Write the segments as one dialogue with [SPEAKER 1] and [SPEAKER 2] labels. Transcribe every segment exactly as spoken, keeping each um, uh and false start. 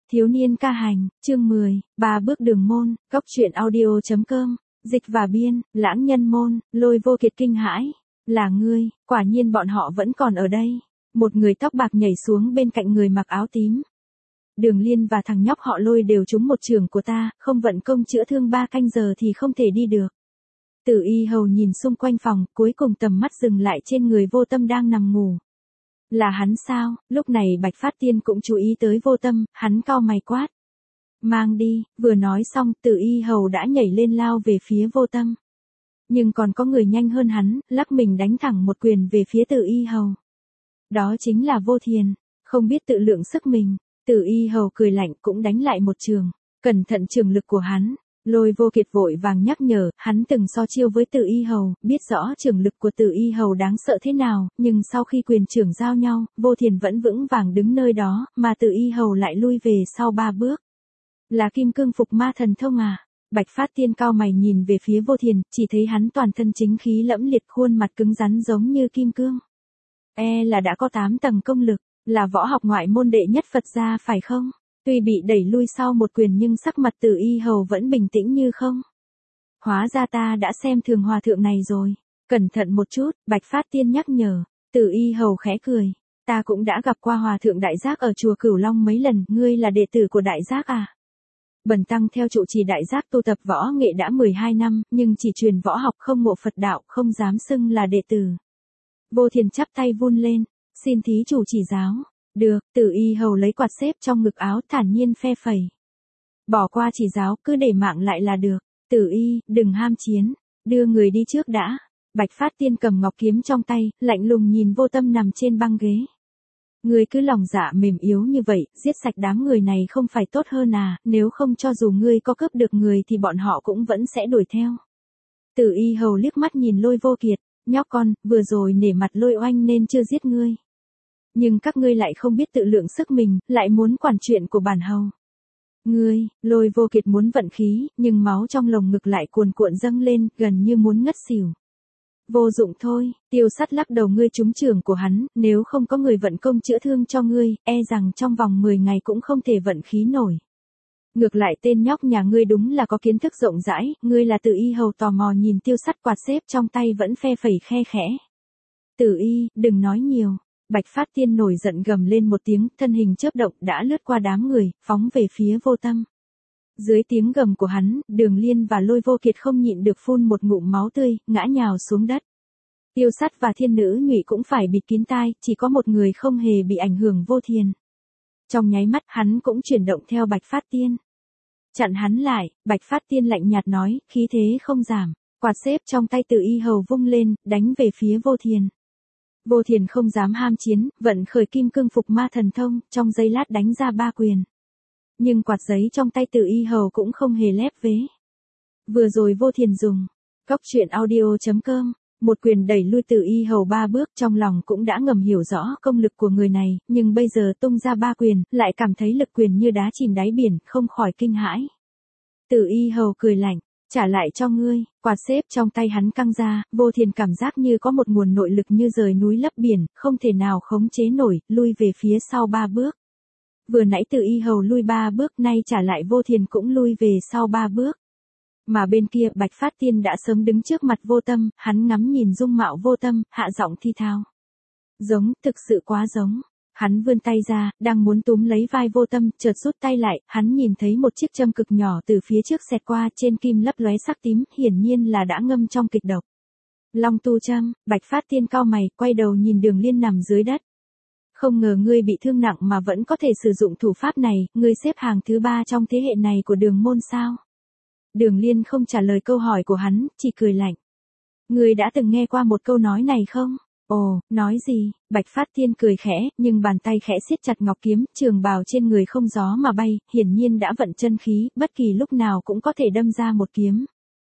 [SPEAKER 1] Thiếu niên ca hành, chương mười, ba bước đường môn, góc truyện audio.com, dịch và biên, lãng nhân môn, Lôi Vô Kiệt kinh hãi. Là ngươi, quả nhiên bọn họ vẫn còn ở đây. Một người tóc bạc nhảy xuống bên cạnh người mặc áo tím. Đường Liên và thằng nhóc họ Lôi đều trúng một trường của ta, không vận công chữa thương ba canh giờ thì không thể đi được. Tử Y Hầu nhìn xung quanh phòng, cuối cùng tầm mắt dừng lại trên người Vô Tâm đang nằm ngủ. Là hắn sao? Lúc này Bạch Phát Tiên cũng chú ý tới Vô Tâm, hắn cau mày quát. Mang đi, vừa nói xong, Tử Y Hầu đã nhảy lên lao về phía Vô Tâm. Nhưng còn có người nhanh hơn hắn, lắc mình đánh thẳng một quyền về phía Tử Y Hầu. Đó chính là Vô Thiền, không biết tự lượng sức mình. Tử Y Hầu cười lạnh cũng đánh lại một trường. Cẩn thận trường lực của hắn. Lôi Vô Kiệt vội vàng nhắc nhở, hắn từng so chiêu với Tử Y Hầu, biết rõ trường lực của Tử Y Hầu đáng sợ thế nào, nhưng sau khi quyền trưởng giao nhau, Vô Thiền vẫn vững vàng đứng nơi đó, mà Tử Y Hầu lại lui về sau ba bước. Là Kim Cương Phục Ma Thần Thông à? Bạch Phát Tiên cao mày nhìn về phía Vô Thiền, chỉ thấy hắn toàn thân chính khí lẫm liệt, khuôn mặt cứng rắn giống như kim cương. E là đã có tám tầng công lực, là võ học ngoại môn đệ nhất Phật gia phải không? Tuy bị đẩy lui sau một quyền nhưng sắc mặt Tử Y Hầu vẫn bình tĩnh như không. Hóa ra ta đã xem thường hòa thượng này rồi. Cẩn thận một chút, Bạch Phát Tiên nhắc nhở. Tử Y Hầu khẽ cười. Ta cũng đã gặp qua hòa thượng Đại Giác ở chùa Cửu Long mấy lần, ngươi là đệ tử của Đại Giác à? Bần tăng theo trụ trì Đại Giác tu tập võ nghệ đã mười hai năm, nhưng chỉ truyền võ học không ngộ Phật đạo, không dám xưng là đệ tử. Vô Thiền chắp tay vun lên, xin thí chủ chỉ giáo. Được, Tử Y Hầu lấy quạt xếp trong ngực áo thản nhiên phe phẩy. Bỏ qua chỉ giáo, cứ để mạng lại là được. Tử Y, đừng ham chiến, đưa người đi trước đã. Bạch Phát Tiên cầm ngọc kiếm trong tay, lạnh lùng nhìn Vô Tâm nằm trên băng ghế. Người cứ lòng dạ mềm yếu như vậy, giết sạch đám người này không phải tốt hơn à, nếu không cho dù ngươi có cướp được người thì bọn họ cũng vẫn sẽ đuổi theo. Tử Y Hầu liếc mắt nhìn Lôi Vô Kiệt, nhóc con, vừa rồi nể mặt Lôi Oanh nên chưa giết ngươi. Nhưng các ngươi lại không biết tự lượng sức mình, lại muốn quản chuyện của bản hầu. Ngươi, Lôi Vô Kiệt muốn vận khí, nhưng máu trong lồng ngực lại cuồn cuộn dâng lên, gần như muốn ngất xỉu. Vô dụng thôi, Tiêu Sắt lắc đầu, ngươi trúng trường của hắn, nếu không có người vận công chữa thương cho ngươi, e rằng trong vòng mười ngày cũng không thể vận khí nổi. Ngược lại tên nhóc nhà ngươi đúng là có kiến thức rộng rãi, ngươi là Tử Y Hầu tò mò nhìn Tiêu Sắt quạt xếp trong tay vẫn phe phẩy khe khẽ. Tử Y, đừng nói nhiều. Bạch Phát Tiên nổi giận gầm lên một tiếng, thân hình chớp động đã lướt qua đám người, phóng về phía Vô Tâm. Dưới tiếng gầm của hắn, Đường Liên và Lôi Vô Kiệt không nhịn được phun một ngụm máu tươi, ngã nhào xuống đất. Tiêu Sắt và Thiên Nữ Nhụy cũng phải bịt kín tai, chỉ có một người không hề bị ảnh hưởng, Vô Thiền. Trong nháy mắt hắn cũng chuyển động theo Bạch Phát Tiên. Chặn hắn lại, Bạch Phát Tiên lạnh nhạt nói, khí thế không giảm, quạt xếp trong tay Tử Y Hầu vung lên, đánh về phía Vô Thiền. Vô Thiền không dám ham chiến, vận khởi Kim Cương Phục Ma Thần Thông, trong giây lát đánh ra ba quyền. Nhưng quạt giấy trong tay Tử Y Hầu cũng không hề lép vế. Vừa rồi Vô Thiền dùng góc truyện audio.com, một quyền đẩy lui Tử Y Hầu ba bước, trong lòng cũng đã ngầm hiểu rõ công lực của người này, nhưng bây giờ tung ra ba quyền, lại cảm thấy lực quyền như đá chìm đáy biển, không khỏi kinh hãi. Tử Y Hầu cười lạnh. Trả lại cho ngươi, quạt xếp trong tay hắn căng ra, Vô Thiền cảm giác như có một nguồn nội lực như rời núi lấp biển, không thể nào khống chế nổi, lui về phía sau ba bước. Vừa nãy Tử Y Hầu lui ba bước, nay trả lại Vô Thiền cũng lui về sau ba bước. Mà bên kia Bạch Phát Tiên đã sớm đứng trước mặt Vô Tâm, hắn ngắm nhìn dung mạo Vô Tâm, hạ giọng thi thao. Giống, thực sự quá giống. Hắn vươn tay ra, đang muốn túm lấy vai Vô Tâm, chợt rút tay lại, hắn nhìn thấy một chiếc châm cực nhỏ từ phía trước xẹt qua, trên kim lấp lóe sắc tím, hiển nhiên là đã ngâm trong kịch độc. Long tu châm, Bạch Phát Tiên cau mày, quay đầu nhìn Đường Liên nằm dưới đất. Không ngờ ngươi bị thương nặng mà vẫn có thể sử dụng thủ pháp này, ngươi xếp hàng thứ ba trong thế hệ này của Đường môn sao? Đường Liên không trả lời câu hỏi của hắn, chỉ cười lạnh. Ngươi đã từng nghe qua một câu nói này không? Ồ, nói gì? Bạch Phát Tiên cười khẽ, nhưng bàn tay khẽ siết chặt ngọc kiếm, trường bào trên người không gió mà bay, hiển nhiên đã vận chân khí, bất kỳ lúc nào cũng có thể đâm ra một kiếm.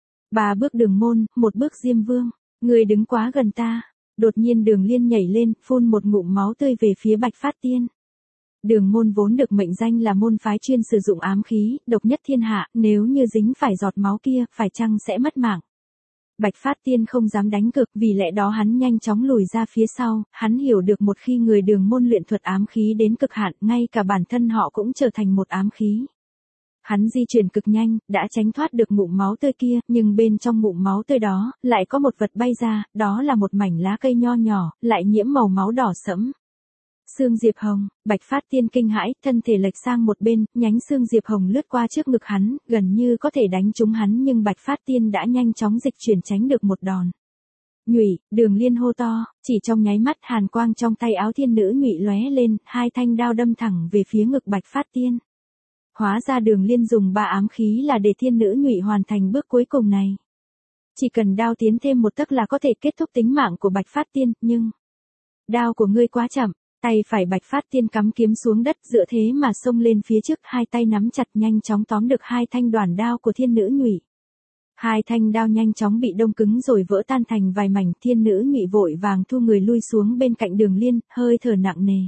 [SPEAKER 1] Ba bước Đường môn, một bước Diêm Vương, người đứng quá gần ta. Đột nhiên Đường Liên nhảy lên, phun một ngụm máu tươi về phía Bạch Phát Tiên. Đường môn vốn được mệnh danh là môn phái chuyên sử dụng ám khí, độc nhất thiên hạ, nếu như dính phải giọt máu kia, phải chăng sẽ mất mạng. Bạch Phát Tiên không dám đánh cược, vì lẽ đó hắn nhanh chóng lùi ra phía sau, hắn hiểu được một khi người Đường môn luyện thuật ám khí đến cực hạn, ngay cả bản thân họ cũng trở thành một ám khí. Hắn di chuyển cực nhanh, đã tránh thoát được ngụm máu tươi kia, nhưng bên trong ngụm máu tươi đó, lại có một vật bay ra, đó là một mảnh lá cây nho nhỏ, lại nhiễm màu máu đỏ sẫm. Xương diệp hồng, Bạch Phát Tiên kinh hãi, thân thể lệch sang một bên, nhánh xương diệp hồng lướt qua trước ngực hắn, gần như có thể đánh trúng hắn nhưng Bạch Phát Tiên đã nhanh chóng dịch chuyển tránh được một đòn. Nhụy, Đường Liên hô to, chỉ trong nháy mắt hàn quang trong tay áo thiên nữ Nhụy lóe lên, hai thanh đao đâm thẳng về phía ngực Bạch Phát Tiên. Hóa ra Đường Liên dùng ba ám khí là để thiên nữ Nhụy hoàn thành bước cuối cùng này. Chỉ cần đao tiến thêm một tấc là có thể kết thúc tính mạng của Bạch Phát Tiên, nhưng đao của ngươi quá chậm. Tay phải Bạch Phát Tiên cắm kiếm xuống đất, dựa thế mà xông lên phía trước, hai tay nắm chặt nhanh chóng tóm được hai thanh đoản đao của thiên nữ Nhụy. Hai thanh đao nhanh chóng bị đông cứng rồi vỡ tan thành vài mảnh, thiên nữ Nhụy vội vàng thu người lui xuống bên cạnh Đường Liên, hơi thở nặng nề.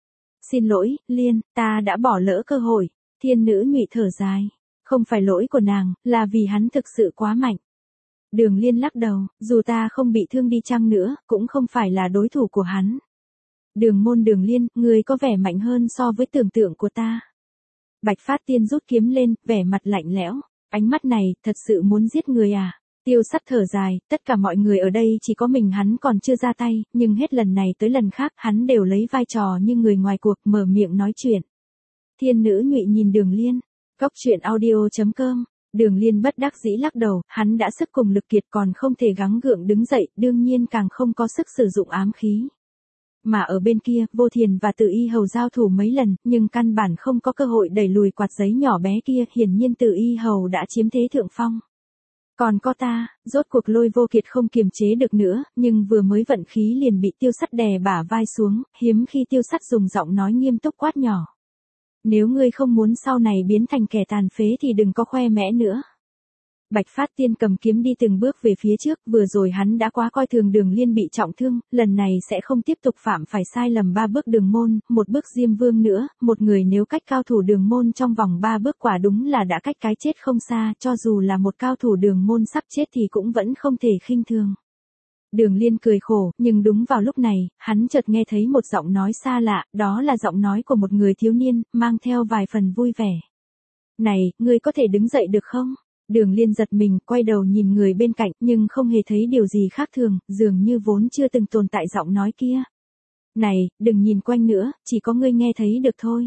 [SPEAKER 1] Xin lỗi, Liên, ta đã bỏ lỡ cơ hội. Thiên nữ Nhụy thở dài. Không phải lỗi của nàng, là vì hắn thực sự quá mạnh. Đường Liên lắc đầu, dù ta không bị thương đi chăng nữa, cũng không phải là đối thủ của hắn. Đường môn Đường Liên, người có vẻ mạnh hơn so với tưởng tượng của ta. Bạch Phát Tiên rút kiếm lên, vẻ mặt lạnh lẽo. Ánh mắt này, thật sự muốn giết người à? Tiêu Sắt thở dài, tất cả mọi người ở đây chỉ có mình hắn còn chưa ra tay, nhưng hết lần này tới lần khác hắn đều lấy vai trò như người ngoài cuộc mở miệng nói chuyện. Thiên nữ Nhụy nhìn Đường Liên. Cốc truyện audio chấm com. Đường Liên bất đắc dĩ lắc đầu, hắn đã sức cùng lực kiệt còn không thể gắng gượng đứng dậy, đương nhiên càng không có sức sử dụng ám khí. Mà ở bên kia, Vô Thiền và Từ Y Hầu giao thủ mấy lần, nhưng căn bản không có cơ hội đẩy lùi quạt giấy nhỏ bé kia, hiển nhiên Từ Y Hầu đã chiếm thế thượng phong. Còn có ta, rốt cuộc Lôi Vô Kiệt không kiềm chế được nữa, nhưng vừa mới vận khí liền bị Tiêu Sắt đè bả vai xuống, hiếm khi Tiêu Sắt dùng giọng nói nghiêm túc quát nhỏ. Nếu ngươi không muốn sau này biến thành kẻ tàn phế thì đừng có khoe mẽ nữa. Bạch Phát Tiên cầm kiếm đi từng bước về phía trước, vừa rồi hắn đã quá coi thường Đường Liên bị trọng thương, lần này sẽ không tiếp tục phạm phải sai lầm ba bước Đường môn, một bước Diêm Vương nữa, một người nếu cách cao thủ Đường môn trong vòng ba bước quả đúng là đã cách cái chết không xa, cho dù là một cao thủ Đường môn sắp chết thì cũng vẫn không thể khinh thường. Đường Liên cười khổ, nhưng đúng vào lúc này, hắn chợt nghe thấy một giọng nói xa lạ, đó là giọng nói của một người thiếu niên, mang theo vài phần vui vẻ. Này, ngươi có thể đứng dậy được không? Đường Liên giật mình, quay đầu nhìn người bên cạnh, nhưng không hề thấy điều gì khác thường, dường như vốn chưa từng tồn tại giọng nói kia. Này, đừng nhìn quanh nữa, chỉ có ngươi nghe thấy được thôi.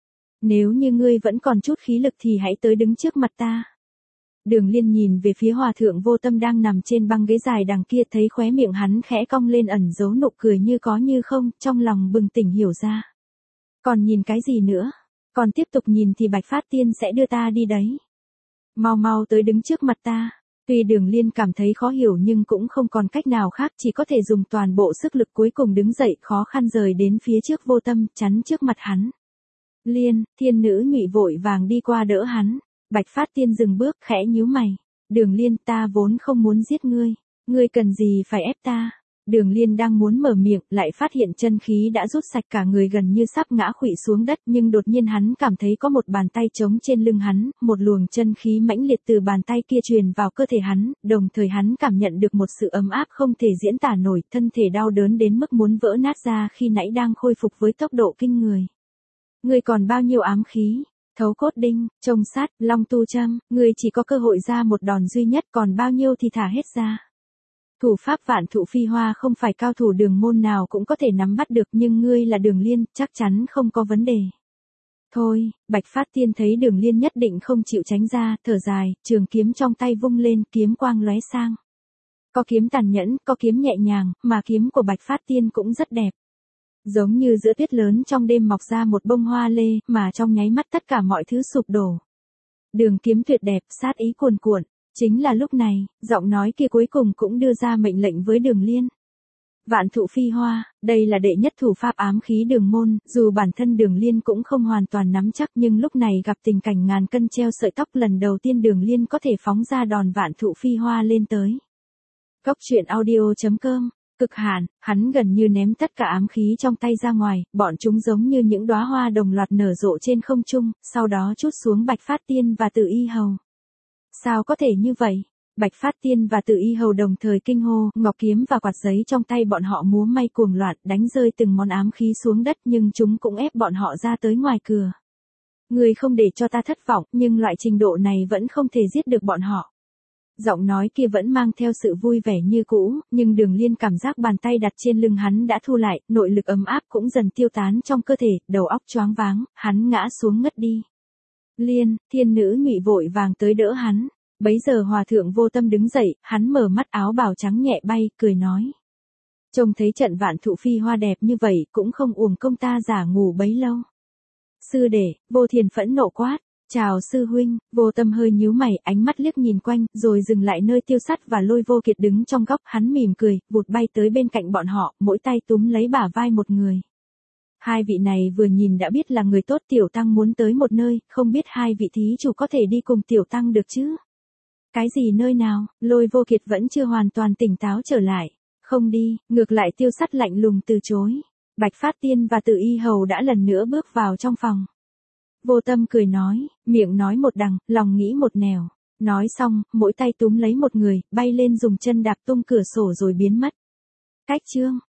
[SPEAKER 1] Nếu như ngươi vẫn còn chút khí lực thì hãy tới đứng trước mặt ta. Đường Liên nhìn về phía Hòa thượng Vô Tâm đang nằm trên băng ghế dài đằng kia, thấy khóe miệng hắn khẽ cong lên ẩn giấu nụ cười như có như không, trong lòng bừng tỉnh hiểu ra. Còn nhìn cái gì nữa? Còn tiếp tục nhìn thì Bạch Phát Tiên sẽ đưa ta đi đấy. Mau mau tới đứng trước mặt ta. Tuy Đường Liên cảm thấy khó hiểu nhưng cũng không còn cách nào khác, chỉ có thể dùng toàn bộ sức lực cuối cùng đứng dậy, khó khăn rời đến phía trước Vô Tâm, chắn trước mặt hắn. Liên, thiên nữ Nhụy vội vàng đi qua đỡ hắn. Bạch Phát Tiên dừng bước, khẽ nhíu mày. Đường Liên, ta vốn không muốn giết ngươi. Ngươi cần gì phải ép ta? Đường Liên đang muốn mở miệng, lại phát hiện chân khí đã rút sạch, cả người gần như sắp ngã khuỵu xuống đất, nhưng đột nhiên hắn cảm thấy có một bàn tay trống trên lưng hắn, một luồng chân khí mãnh liệt từ bàn tay kia truyền vào cơ thể hắn, đồng thời hắn cảm nhận được một sự ấm áp không thể diễn tả nổi, thân thể đau đớn đến mức muốn vỡ nát ra khi nãy đang khôi phục với tốc độ kinh người. Ngươi còn bao nhiêu ám khí? Thấu cốt đinh, trông sát, long tu châm, ngươi chỉ có cơ hội ra một đòn duy nhất, còn bao nhiêu thì thả hết ra. Thủ pháp Vạn Thụ Phi Hoa không phải cao thủ Đường môn nào cũng có thể nắm bắt được, nhưng ngươi là Đường Liên, chắc chắn không có vấn đề. Thôi, Bạch Phát Tiên thấy Đường Liên nhất định không chịu tránh ra, thở dài, trường kiếm trong tay vung lên, kiếm quang lóe sang. Có kiếm tàn nhẫn, có kiếm nhẹ nhàng, mà kiếm của Bạch Phát Tiên cũng rất đẹp. Giống như giữa tuyết lớn trong đêm mọc ra một bông hoa lê, mà trong nháy mắt tất cả mọi thứ sụp đổ. Đường kiếm tuyệt đẹp, sát ý cuồn cuộn. Chính là lúc này, giọng nói kia cuối cùng cũng đưa ra mệnh lệnh với Đường Liên. Vạn Thụ Phi Hoa, đây là đệ nhất thủ pháp ám khí Đường môn, dù bản thân Đường Liên cũng không hoàn toàn nắm chắc, nhưng lúc này gặp tình cảnh ngàn cân treo sợi tóc, lần đầu tiên Đường Liên có thể phóng ra đòn Vạn Thụ Phi Hoa lên tới. Cốc truyện audio chấm com. Cực hạn, hắn gần như ném tất cả ám khí trong tay ra ngoài, bọn chúng giống như những đóa hoa đồng loạt nở rộ trên không trung, sau đó trút xuống Bạch Phát Tiên và Từ Y Hầu. Sao có thể như vậy? Bạch Phát Tiên và Từ Y Hầu đồng thời kinh hô, ngọc kiếm và quạt giấy trong tay bọn họ múa may cuồng loạn, đánh rơi từng món ám khí xuống đất, nhưng chúng cũng ép bọn họ ra tới ngoài cửa. Người không để cho ta thất vọng, nhưng loại trình độ này vẫn không thể giết được bọn họ. Giọng nói kia vẫn mang theo sự vui vẻ như cũ, nhưng Đường Liên cảm giác bàn tay đặt trên lưng hắn đã thu lại, nội lực ấm áp cũng dần tiêu tán trong cơ thể, đầu óc choáng váng, hắn ngã xuống ngất đi. Liên, thiên nữ Nhụy vội vàng tới đỡ hắn. Bấy giờ Hòa thượng Vô Tâm đứng dậy, hắn mở mắt, áo bào trắng nhẹ bay, cười nói. Trông thấy trận vạn thụ phi hoa đẹp như vậy, cũng không uổng công ta giả ngủ bấy lâu. Sư đệ, Vô Thiền phẫn nộ quát. Chào sư huynh. Vô Tâm hơi nhíu mày, ánh mắt liếc nhìn quanh, rồi dừng lại nơi Tiêu Sắt và Lôi Vô Kiệt đứng trong góc, hắn mỉm cười, vụt bay tới bên cạnh bọn họ, mỗi tay túm lấy bả vai một người. Hai vị này vừa nhìn đã biết là người tốt. Tiểu tăng muốn tới một nơi, không biết hai vị thí chủ có thể đi cùng tiểu tăng được chứ? Cái gì nơi nào? Lôi Vô Kiệt vẫn chưa hoàn toàn tỉnh táo trở lại. Không đi, ngược lại Tiêu Sắt lạnh lùng từ chối. Bạch Phát Tiên và Từ Y Hầu đã lần nữa bước vào trong phòng. Vô Tâm cười nói, miệng nói một đằng, lòng nghĩ một nẻo. Nói xong, mỗi tay túm lấy một người, bay lên dùng chân đạp tung cửa sổ rồi biến mất. Cách chương.